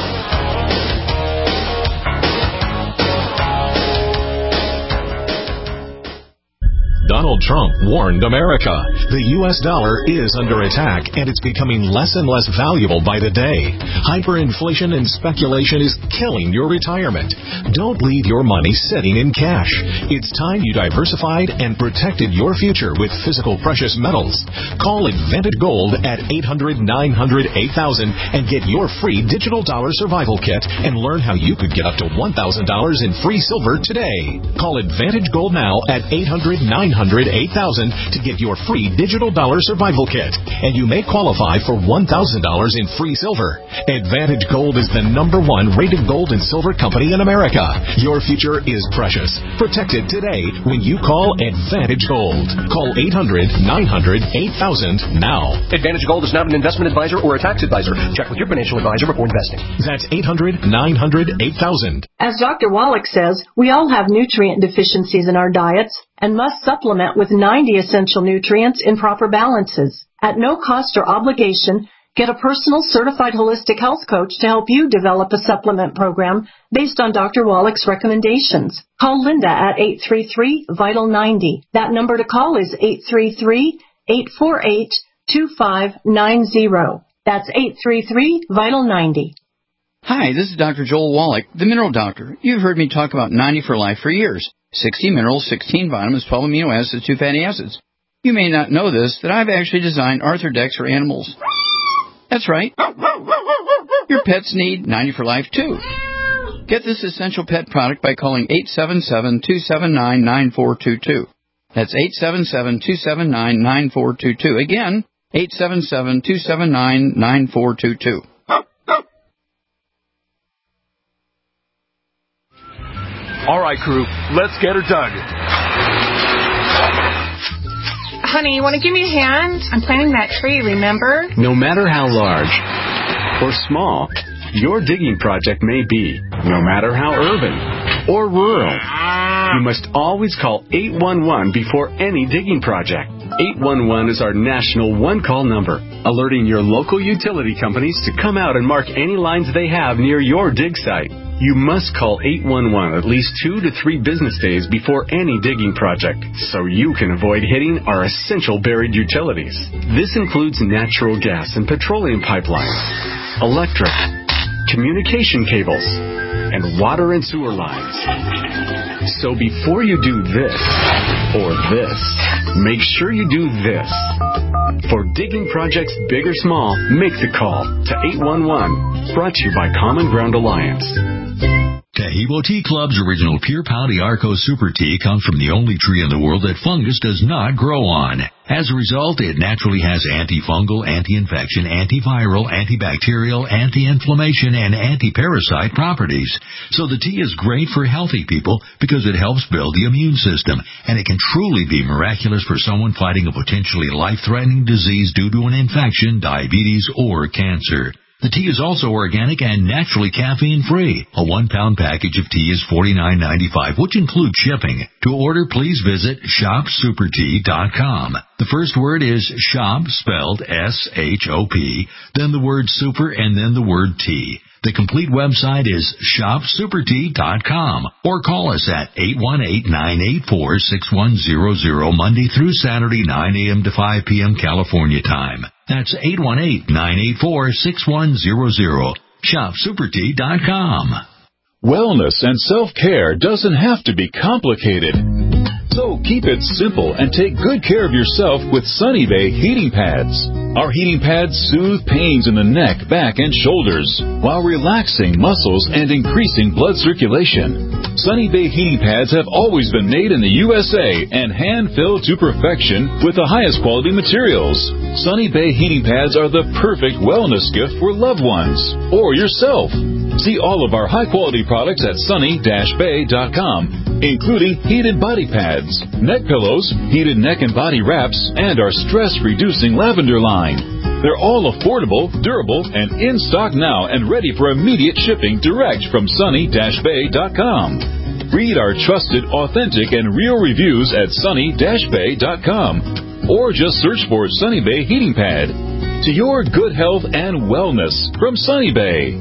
Donald Trump warned America. The U S dollar is under attack, and it's becoming less and less valuable by the day. Hyperinflation and speculation is killing your retirement. Don't leave your money sitting in cash. It's time you diversified and protected your future with physical precious metals. Call Advantage Gold at eight hundred, nine hundred, eight thousand and get your free digital dollar survival kit and learn how you could get up to one thousand dollars in free silver today. Call Advantage Gold now at eight hundred, nine hundred, eight thousand to get your free digital dollar survival kit, and you may qualify for one thousand dollars in free silver. Advantage Gold is the number one rated gold and silver company in America. Your future is precious. Protect it today when you call Advantage Gold. Call eight hundred, nine hundred, eight thousand now. Advantage Gold is not an investment advisor or a tax advisor. Check with your financial advisor before investing. That's eight hundred, nine hundred, eight thousand. As Doctor Wallach says, we all have nutrient deficiencies in our diets and must supplement with ninety essential nutrients in proper balances. At no cost or obligation, get a personal certified holistic health coach to help you develop a supplement program based on Doctor Wallach's recommendations. Call Linda at eight three three, vital ninety. That number to call is eight three three, eight four eight, two five nine zero. That's eight three three, vital ninety. Hi, this is Doctor Joel Wallach, the Mineral Doctor. You've heard me talk about ninety for Life for years. sixty minerals, sixteen vitamins, twelve amino acids, two fatty acids. You may not know this, that I've actually designed Arthrodex for animals. That's right. Your pets need ninety for Life, too. Get this essential pet product by calling eight seven seven, two seven nine, nine four two two. That's eight seven seven, two seven nine, nine four two two. Again, eight seven seven, two seven nine, nine four two two. All right, crew, let's get her dug. Honey, you want to give me a hand? I'm planting that tree, remember? No matter how large or small, your digging project may be, no matter how urban or rural, you must always call eight one one before any digging project. eight one one is our national one-call number, alerting your local utility companies to come out and mark any lines they have near your dig site. You must call eight one one at least two to three business days before any digging project, so you can avoid hitting our essential buried utilities. This includes natural gas and petroleum pipelines, electric, communication cables, and water and sewer lines. So before you do this or this, make sure you do this. For digging projects big or small, make the call to eight one one. Brought to you by Common Ground Alliance. Taheebo Tea Club's original Pure Pouty Arco Super Tea comes from the only tree in the world that fungus does not grow on. As a result, it naturally has antifungal, anti-infection, antiviral, antibacterial, anti-inflammation, and anti-parasite properties. So the tea is great for healthy people because it helps build the immune system, and it can truly be miraculous for someone fighting a potentially life-threatening disease due to an infection, diabetes, or cancer. The tea is also organic and naturally caffeine-free. A one-pound package of tea is forty-nine ninety-five, which includes shipping. To order, please visit shop super tea dot com. The first word is shop, spelled S H O P, then the word super, and then the word tea. The complete website is shop super tea dot com, or call us at eight one eight, nine eight four, six one zero zero Monday through Saturday, nine a.m. to five p.m. California time. That's eight one eight, nine eight four, six one zero zero. shop super tea dot com. Wellness and self-care doesn't have to be complicated. So keep it simple and take good care of yourself with Sunny Bay heating pads. Our heating pads soothe pains in the neck, back, and shoulders while relaxing muscles and increasing blood circulation. Sunny Bay heating pads have always been made in the U S A and hand-filled to perfection with the highest quality materials. Sunny Bay heating pads are the perfect wellness gift for loved ones or yourself. See all of our high-quality products at sunny dash bay dot com, including heated body pads, neck pillows, heated neck and body wraps, and our stress-reducing lavender line. They're all affordable, durable, and in stock now and ready for immediate shipping direct from sunny dash bay dot com. Read our trusted, authentic, and real reviews at sunny dash bay dot com, or just search for Sunny Bay Heating Pad. To your good health and wellness from Sunny Bay.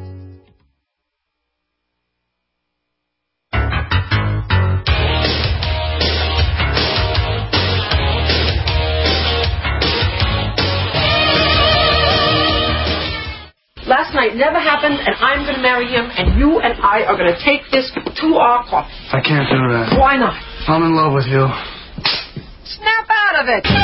Last night never happened, and I'm going to marry him, and you and I are going to take this to our coffin. I can't do that. Why not? I'm in love with you. Snap out of it!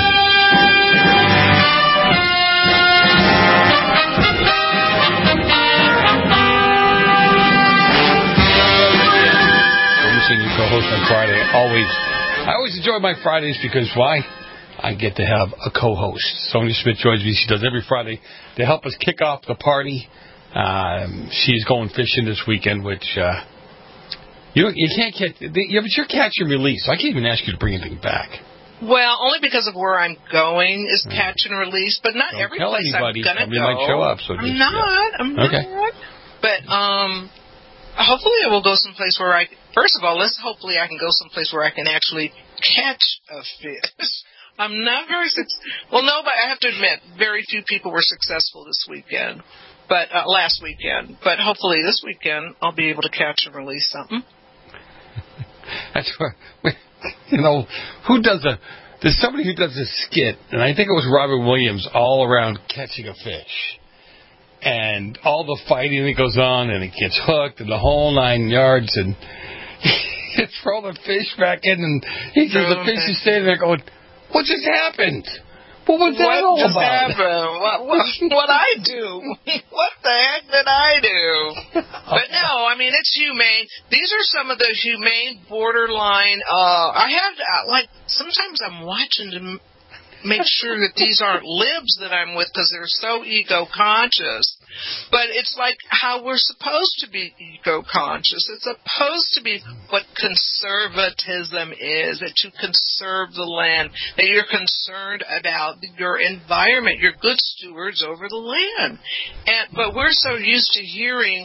Seeing you co-host on Friday. Always, I always enjoy my Fridays because why? I get to have a co-host. Sonia Smith joins me. She does every Friday to help us kick off the party. Um, she's going fishing this weekend, which uh, you you can't catch. Yeah, but you're catch and release. So I can't even ask you to bring anything back. Well, only because of where I'm going is catch and release, but not Don't every tell place anybody. I'm going to go. Somebody might show up. So I'm just, not. Yeah. I'm okay. not. But um. Hopefully I will go someplace where I, first of all, let's hopefully I can go someplace where I can actually catch a fish. I'm not very successful. Well, no, but I have to admit, very few people were successful this weekend, but uh, last weekend. But hopefully this weekend I'll be able to catch and release something. That's what, you know, who does a, there's somebody who does a skit, and I think it was Robert Williams, all around catching a fish. And all the fighting that goes on, and it gets hooked, and the whole nine yards, and he throw the fish back in, and he says the fish is standing there going, "What just happened? What was that what all just about?" Happened? What, what, what I do? What the heck did I do? But no, I mean it's humane. These are some of the humane borderline. Uh, I have uh, like sometimes I'm watching them. make sure that these aren't libs that I'm with because they're so ego-conscious. But it's like how we're supposed to be ego-conscious. It's supposed to be what conservatism is, that you conserve the land, that you're concerned about your environment. You're good stewards over the land. And but we're so used to hearing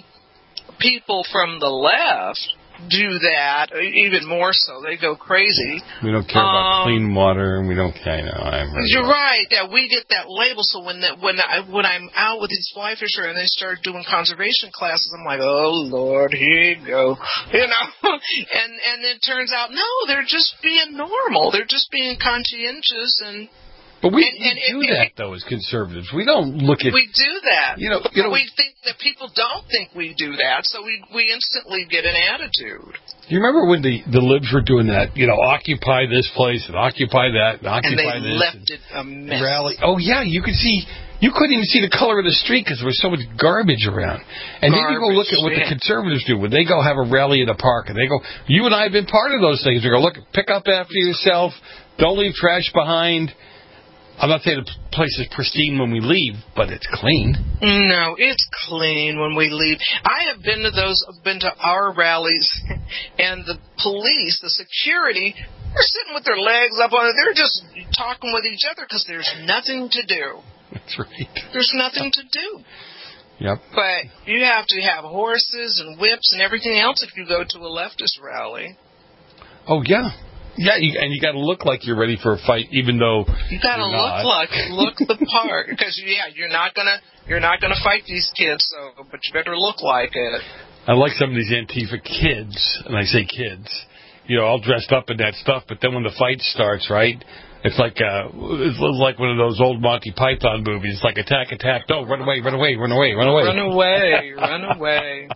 people from the left do that, even more so. They go crazy. We don't care about um, clean water, and we don't care. No, I'm You're right. That we get that label. So when that, when I, when I'm out with these fly fisher and they start doing conservation classes, I'm like, oh Lord, here you go, you know. and and it turns out, no, they're just being normal. They're just being conscientious and. But we, and, we and do it, that, though, as conservatives. We don't look at... We do that. You know, but you know, we think that people don't think we do that, so we we instantly get an attitude. You remember when the, the libs were doing that, you know, occupy this place and occupy that and occupy this. And they this left and it a mess. Rally. Oh, yeah, you could see... You couldn't even see the color of the street because there was so much garbage around. And garbage, then you go look at what yeah. the conservatives do. When they go have a rally in the park and they go, you and I have been part of those things. They go, look, pick up after yourself. Don't leave trash behind. I'm not saying the place is pristine when we leave, but it's clean. No, it's clean when we leave. I have been to those, been to our rallies, and the police, the security, they're sitting with their legs up on it. They're just talking with each other because there's nothing to do. That's right. There's nothing to do. Yep. But you have to have horses and whips and everything else if you go to a leftist rally. Oh, yeah. Yeah, you, and you got to look like you're ready for a fight, even though you got to look like look the part, because yeah, you're not gonna you're not gonna fight these kids. So, but you better look like it. I like some of these Antifa kids, and I say kids, you know, all dressed up in that stuff. But then when the fight starts, right? It's like uh, it's like one of those old Monty Python movies. It's like attack, attack. No, run away, run away, run away, run away, run away, run away.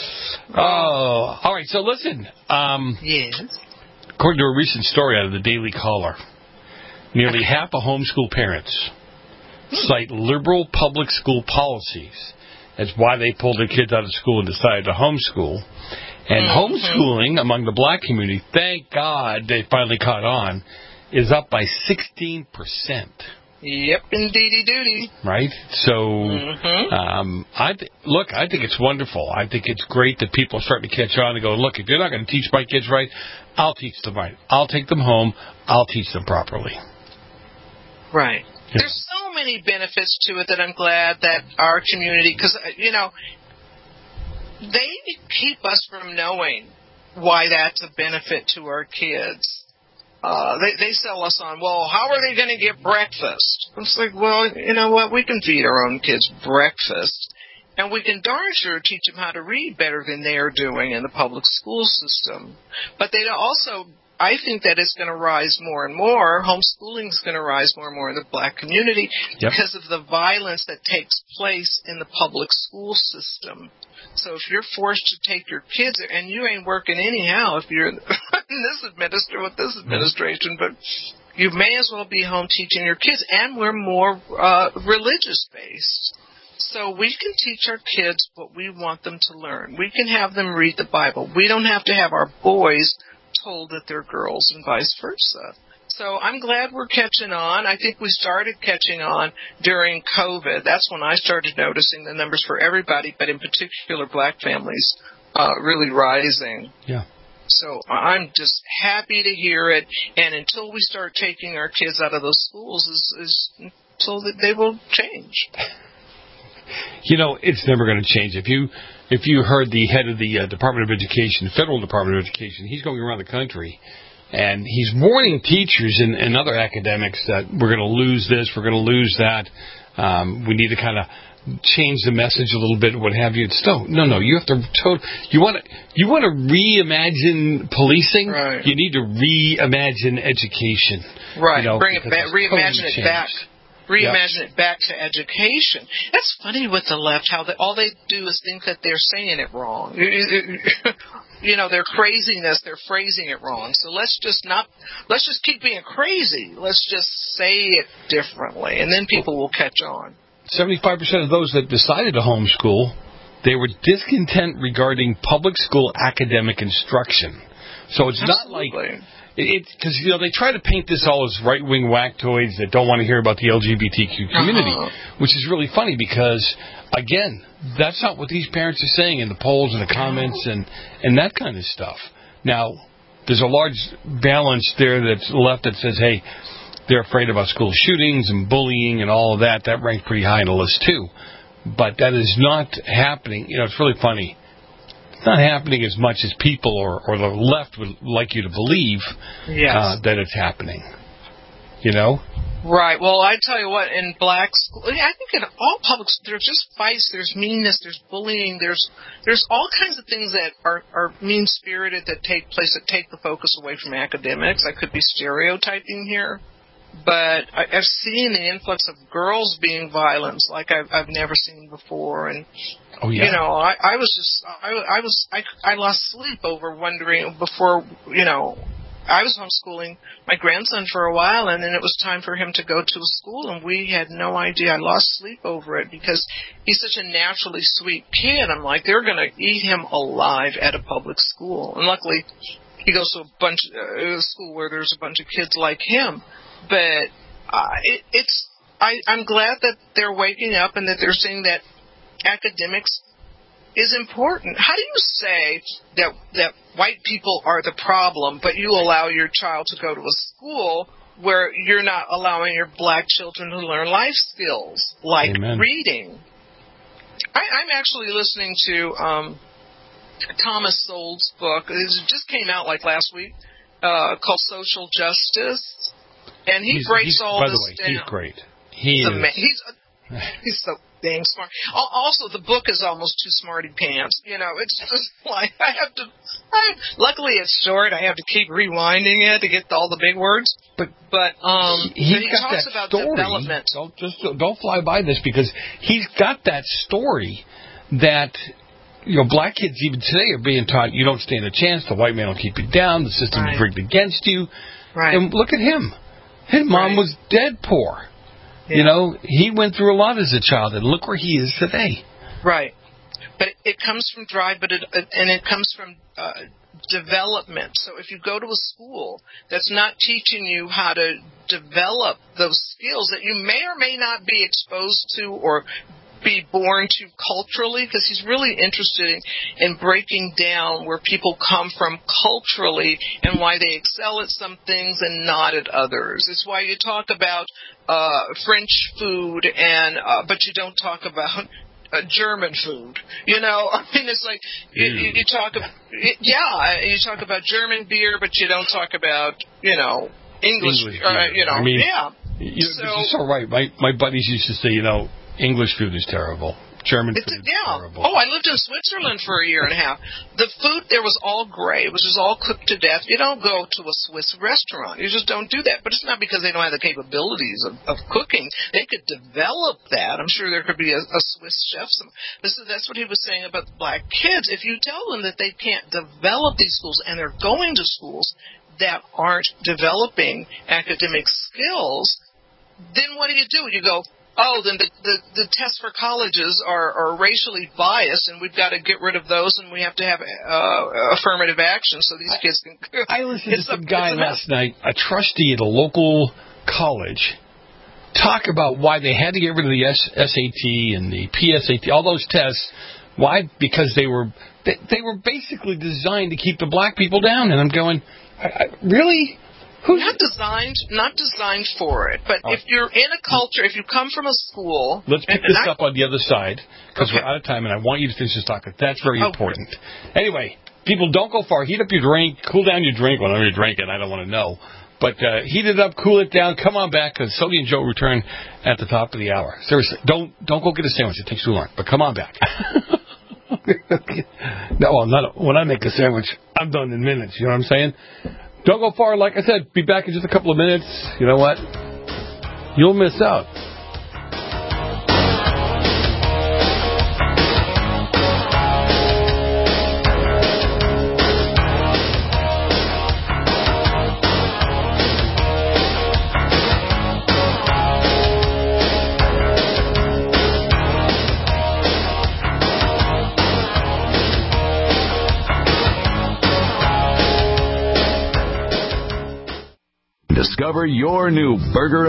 Oh, all right. So listen. Um, yes. According to a recent story out of the Daily Caller, nearly half of homeschool parents cite liberal public school policies as why they pulled their kids out of school and decided to homeschool. And mm-hmm. homeschooling among the black community, thank God they finally caught on, is up by sixteen percent. Yep, indeedy doody. Right? So, mm-hmm. um, I th- look, I think it's wonderful. I think it's great that people are starting to catch on and go, look, if you're not going to teach my kids right, I'll teach them right. I'll take them home. I'll teach them properly. Right. Yeah. There's so many benefits to it that I'm glad that our community, because, you know, they keep us from knowing why that's a benefit to our kids. Uh, they, they sell us on, well, how are they going to get breakfast? It's like, well, you know what? We can feed our own kids breakfast. And we can darn sure teach them how to read better than they are doing in the public school system. But they also, I think that it's going to rise more and more. Homeschooling is going to rise more and more in the black community yep. because of the violence that takes place in the public school system. So if you're forced to take your kids, and you ain't working anyhow if you're in this administration with this administration, but you may as well be home teaching your kids. And we're more uh, religious-based. So we can teach our kids what we want them to learn. We can have them read the Bible. We don't have to have our boys told that they're girls and vice versa. So I'm glad we're catching on. I think we started catching on during COVID. That's when I started noticing the numbers for everybody, but in particular black families uh, really rising. Yeah. So I'm just happy to hear it. And until we start taking our kids out of those schools, is, is so that they will change. You know, it's never going to change. If you if you heard the head of the uh, Department of Education, Federal Department of Education, he's going around the country, and he's warning teachers and, and other academics that we're going to lose this, we're going to lose that. Um, we need to kind of change the message a little bit, what have you. It's no, no, no. You have to. To- you want to. You want to reimagine policing. Right. You need to reimagine education. Right. You know, Bring it back. Reimagine totally it back. Reimagine yep. it back to education. That's funny with the left, how they, all they do is think that they're saying it wrong. You know, their craziness, they're phrasing it wrong. So let's just not, let's just keep being crazy. Let's just say it differently, and then people will catch on. seventy-five percent of those that decided to homeschool, they were discontent regarding public school academic instruction. So it's Absolutely. not like It's because, you know, they try to paint this all as right-wing whacktoids that don't want to hear about the L G B T Q community, uh-huh. which is really funny because, again, that's not what these parents are saying in the polls and the comments and, and that kind of stuff. Now, there's a large balance there that's left that says, hey, they're afraid about school shootings and bullying and all of that. That ranks pretty high on the list, too. But that is not happening. You know, it's really funny. It's not happening as much as people or, or the left would like you to believe yes. uh, that it's happening. You know? Right. Well, I tell you what, in black school, I think in all public schools, there's just fights, there's meanness, there's bullying, there's there's all kinds of things that are, are mean-spirited that take place, that take the focus away from academics. I could be stereotyping here. But I, I've seen the influx of girls being violent like I've, I've never seen before, and oh, yeah. you know, I, I was just I, I was I, I lost sleep over wondering before you know I was homeschooling my grandson for a while, and then it was time for him to go to a school, and we had no idea. I lost sleep over it because he's such a naturally sweet kid. I'm like, they're going to eat him alive at a public school, and luckily he goes to a bunch uh, a school where there's a bunch of kids like him. But uh, it, it's I, I'm glad that they're waking up and that they're seeing that academics is important. How do you say that that white people are the problem, but you allow your child to go to a school where you're not allowing your black children to learn life skills like Amen. reading? I, I'm actually listening to um, Thomas Sowell's book. It just came out like last week uh, called Social Justice. And he he's, breaks he's, all by this the way, down. He's great. He he's is. A, he's, a, he's so dang smart. Also, the book is almost too smarty pants. You know, it's just like I have to. I, luckily, it's short. I have to keep rewinding it to get all the big words. But but um, he, but he got talks that about story. development. Don't just don't fly by this because he's got that story that. You know, black kids even today are being taught you don't stand a chance. The white man will keep you down. The system Right. is rigged against you. Right. And look at him. His mom Right. was dead poor. Yeah. You know, he went through a lot as a child, and look where he is today. Right. But it, it comes from drive, but it, and it comes from uh, development. So if you go to a school that's not teaching you how to develop those skills that you may or may not be exposed to or be born to culturally, because he's really interested in, in breaking down where people come from culturally and why they excel at some things and not at others. It's why you talk about uh, French food, and uh, but you don't talk about uh, German food. You know, I mean, it's like you, you talk, it, yeah, you talk about German beer, but you don't talk about you know English. English uh, you know, I mean, yeah. You, so, you're so right. My my buddies used to say, you know, English food is terrible. German it's, food is yeah. terrible. Oh, I lived in Switzerland for a year and a half. The food there was all gray. It was just all cooked to death. You don't go to a Swiss restaurant. You just don't do that. But it's not because they don't have the capabilities of, of cooking. They could develop that. I'm sure there could be a, a Swiss chef. Some, this is, that's what he was saying about the black kids. If you tell them that they can't develop these schools and they're going to schools that aren't developing academic skills, then what do you do? You go, oh, then the, the, the tests for colleges are, are racially biased, and we've got to get rid of those, and we have to have uh, affirmative action so these kids can... I listened to some a, guy last night, a trustee at a local college, talk about why they had to get rid of the S- SAT and the P S A T, all those tests. Why? Because they were they, they were basically designed to keep the black people down, and I'm going, I, I, really? Who's not designed, not designed for it. But oh. if you're in a culture, if you come from a school, let's pick this I, up on the other side because okay. we're out of time, and I want you to finish this talk. That's very okay. important. Anyway, people, don't go far. Heat up your drink, cool down your drink. Whenever you're drinking, I don't want to know, but uh, heat it up, cool it down. Come on back because Sylvia and Joe return at the top of the hour. Seriously, don't don't go get a sandwich. It takes too long. But come on back. No, well, not when I make a sandwich, I'm done in minutes. You know what I'm saying? Don't go far. Like I said, be back in just a couple of minutes. You know what? You'll miss out. discover your new burger